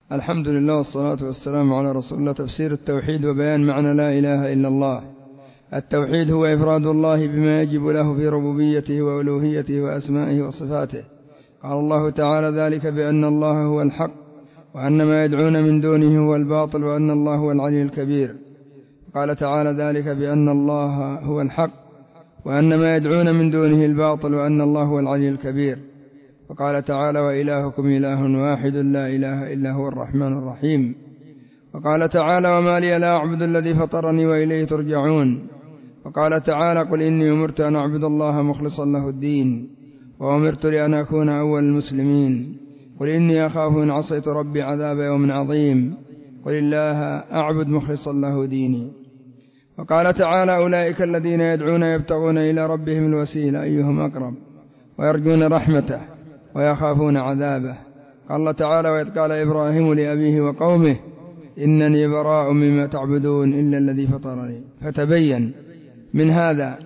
الحمد لله والصلاة والسلام على رسول الله. تفسير التوحيد وبيان معنى لا إله إلا الله. التوحيد هو إفراد الله بما يجب له في ربوبيته وألوهيته وأسمائه وصفاته. قال الله تعالى ذلك بأن الله هو الحق وأن ما يدعون من دونه هو الباطل وأن الله هو العلي الكبير. قال تعالى ذلك بأن الله هو الحق وأن ما يدعون من دونه الباطل وأن الله هو العلي الكبير. وقال تعالى وإلهكم إله واحد لا إله إلا هو الرحمن الرحيم. وقال تعالى وما لي لا أعبد الذي فطرني وإليه ترجعون. وقال تعالى قل إني أمرت أن أعبد الله مخلصا له الدين وأمرت لأن أكون أول المسلمين. قل إني أخاف إن عصيت ربي عذاب يوم عظيم. قل الله أعبد مخلصا له ديني. وقال تعالى أولئك الذين يدعون يبتغون إلى ربهم الوسيلة أيهم أقرب ويرجون رحمته ويخافون عذابه. قال الله تعالى وإذ قال إبراهيم لأبيه وقومه إنني براء مما تعبدون إلا الذي فطرني. فتبين من هذا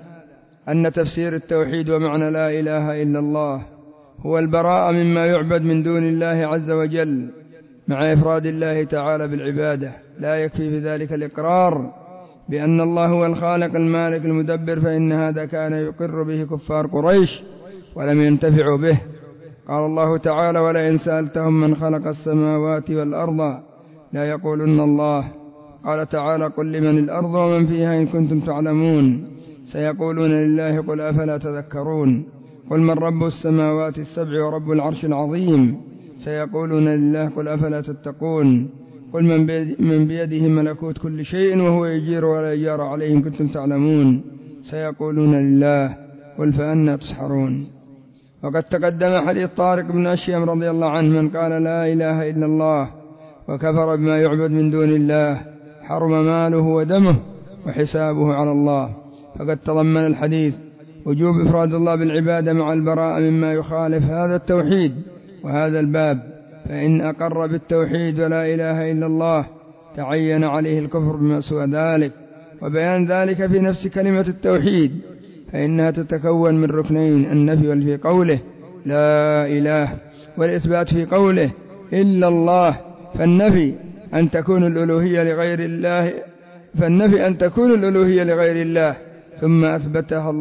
أن تفسير التوحيد ومعنى لا إله إلا الله هو البراء مما يعبد من دون الله عز وجل مع إفراد الله تعالى بالعبادة. لا يكفي في ذلك الإقرار بأن الله هو الخالق المالك المدبر، فإن هذا كان يقر به كفار قريش ولم ينتفعوا به. قال الله تعالى ولئن سألتهم من خلق السماوات والأرض لا يقولن الله. قال تعالى قل لمن الأرض ومن فيها إن كنتم تعلمون سيقولون لله قل أفلا تذكرون. قل من رب السماوات السبع ورب العرش العظيم سيقولون لله قل أفلا تتقون. قل من بيده ملكوت كل شيء وهو يجير ولا يجار عليه إن كنتم تعلمون سيقولون لله قل فأنى تسحرون. وقد تقدم حديث طارق بن أشيم رضي الله عنه من قال لا إله إلا الله وكفر بما يعبد من دون الله حرم ماله ودمه وحسابه على الله. فقد تضمن الحديث وجوب إفراد الله بالعبادة مع البراءة مما يخالف هذا التوحيد وهذا الباب. فإن أقر بالتوحيد ولا إله إلا الله تعين عليه الكفر بما سوى ذلك. وبيان ذلك في نفس كلمة التوحيد فإنها تتكون من ركنين: النفي في قوله لا إله، والإثبات في قوله إلا الله. فالنفي أن تكون الألوهية لغير الله ثم أثبتها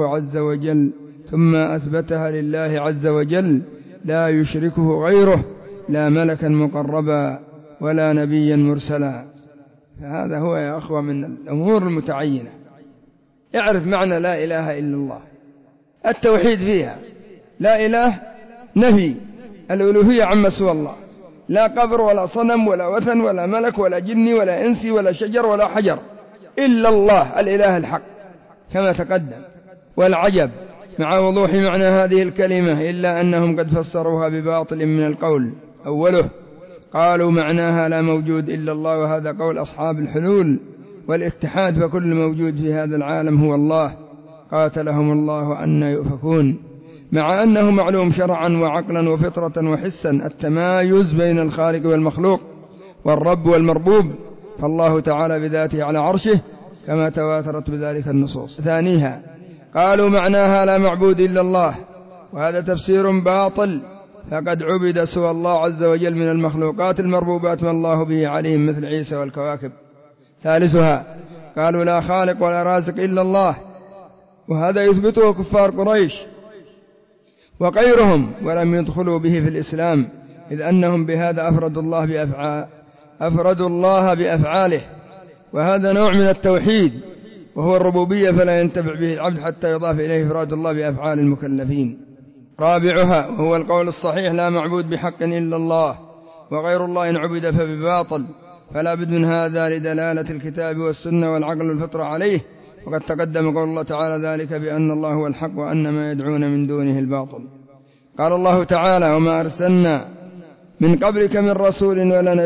لله عز وجل لا يشركه غيره، لا ملكا مقربا ولا نبيا مرسلا. فهذا هو يا أخوة من الأمور المتعينة. اعرف معنى لا إله إلا الله. التوحيد فيها لا إله نفي الألوهية عما سوى الله، لا قبر ولا صنم ولا وثن ولا ملك ولا جن ولا إنس ولا شجر ولا حجر إلا الله الإله الحق كما تقدم. والعجب مع وضوح معنى هذه الكلمة إلا أنهم قد فسروها بباطل من القول. أوله قالوا معناها لا موجود إلا الله، وهذا قول أصحاب الحلول والاتحاد، فكل موجود في هذا العالم هو الله قاتلهم الله أن يؤفكون. مع أنه معلوم شرعا وعقلا وفطرة وحسا التمايز بين الخالق والمخلوق والرب والمربوب، فالله تعالى بذاته على عرشه كما تواترت بذلك النصوص. ثانيها قالوا معناها لا معبود إلا الله، وهذا تفسير باطل، فقد عبد سوى الله عز وجل من المخلوقات المربوبات ما الله به عليهم مثل عيسى والكواكب. ثالثها قالوا لا خالق ولا رازق إلا الله، وهذا يثبته كفار قريش وغيرهم ولم يدخلوا به في الإسلام، إذ أنهم بهذا أفردوا الله بأفعاله، وهذا نوع من التوحيد وهو الربوبية، فلا ينتفع به العبد حتى يضاف إليه إفراد الله بأفعال المكلفين. رابعها وهو القول الصحيح لا معبود بحق إلا الله، وغير الله إن عبد فبباطل، فلا بد من هذا لدلالة الكتاب والسنة والعقل والفطرة عليه. وقد تقدم قول الله تعالى ذلك بأن الله هو الحق وأن ما يدعون من دونه الباطل. قال الله تعالى وما أرسلنا من قبلك من رسول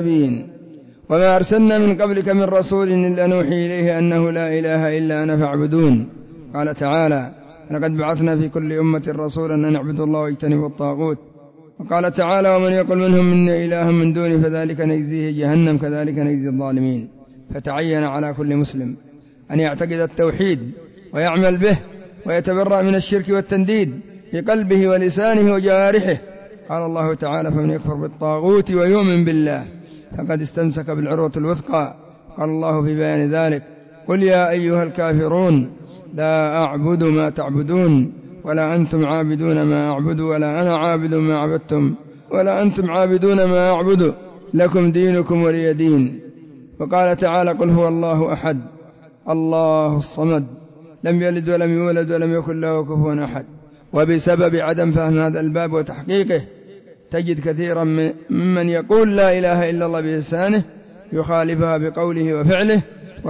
إلا نوحي إليه أنه لا إله إلا أنا فاعبدون. قال تعالى لقد بعثنا في كل أمة رسولا أن نعبد الله واجتنبوا الطاغوت. وقال تعالى ومن يقل منهم إني إله من دونه فذلك نجزيه جهنم كذلك نجزي الظالمين. فتعين على كل مسلم أن يعتقد التوحيد ويعمل به ويتبرأ من الشرك والتنديد بقلبه ولسانه وجوارحه. قال الله تعالى فمن يكفر بالطاغوت ويؤمن بالله فقد استمسك بالعروة الوثقى. قال الله في بيان ذلك: قل يا أيها الكافرون لا أعبد ما تعبدون ولا أنتم عابدون ما أعبد ولا أنا عابد ما عبدتم ولا أنتم عابدون ما أعبد لكم دينكم ولي دين. وقال تعالى: قل هو الله أحد الله الصمد لم يلد ولم يولد ولم يكن له كفوا أحد. وبسبب عدم فهم هذا الباب وتحقيقه تجد كثيرا ممن يقول لا إله إلا الله بلسانه يخالفها بقوله وفعله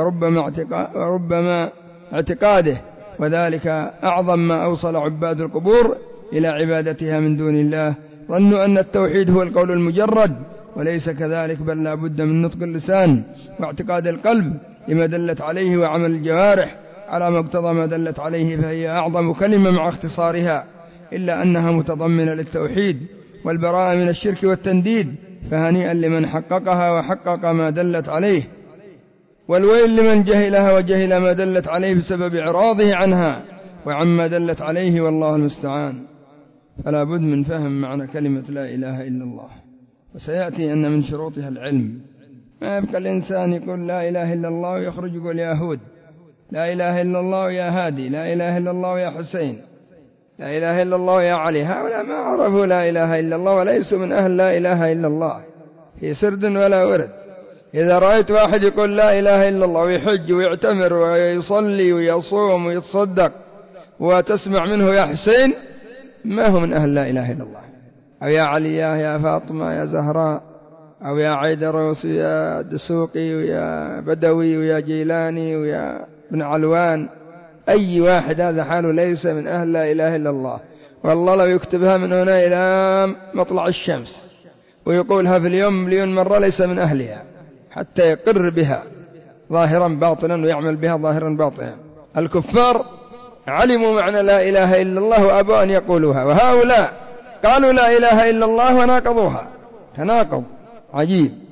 وربما اعتقاده، وذلك أعظم ما أوصل عباد القبور إلى عبادتها من دون الله. ظنوا أن التوحيد هو القول المجرد، وليس كذلك، بل لا بد من نطق اللسان واعتقاد القلب لما دلت عليه وعمل الجوارح على مقتضى ما دلت عليه، فهي أعظم كلمة مع اختصارها، إلا أنها متضمنة للتوحيد والبراءة من الشرك والتنديد، فهنيئا لمن حققها وحقق ما دلت عليه، والويل لمن جهلها وجهل ما دلت عليه بسبب إعراضه عنها وعما دلت عليه، والله المستعان. فلا بد من فهم معنى كلمة لا إله إلا الله. وسيأتي أن من شروطها العلم. ما يبقى الإنسان يقول لا إله إلا الله ويخرج يقول يا هود، لا إله إلا الله يا هادي، لا إله إلا الله يا حسين، لا إله إلا الله يا علي. هؤلاء ما عرفوا لا إله إلا الله وليسوا من أهل لا إله إلا الله في سرد ولا ورد. إذا رأيت واحد يقول لا إله إلا الله ويحج ويعتمر ويصلي ويصوم ويتصدق وتسمع منه يا حسين، ما هو من أهل لا إله إلا الله. أو يا علي يا فاطمة يا زهراء، أو يا عيدروس ويا دسوقي ويا بدوي ويا جيلاني ويا بن علوان، أي واحد هذا حاله ليس من أهل لا إله إلا الله. والله لو يكتبها من هنا إلى مطلع الشمس ويقولها في اليوم مليون مرة ليس من أهلها، حتى يقر بها ظاهرا باطنا ويعمل بها ظاهرا باطنا. الكفار علموا معنى لا إله إلا الله وأبوا أن يقولوها، وهؤلاء قالوا لا إله إلا الله وناقضوها تناقض عجيب.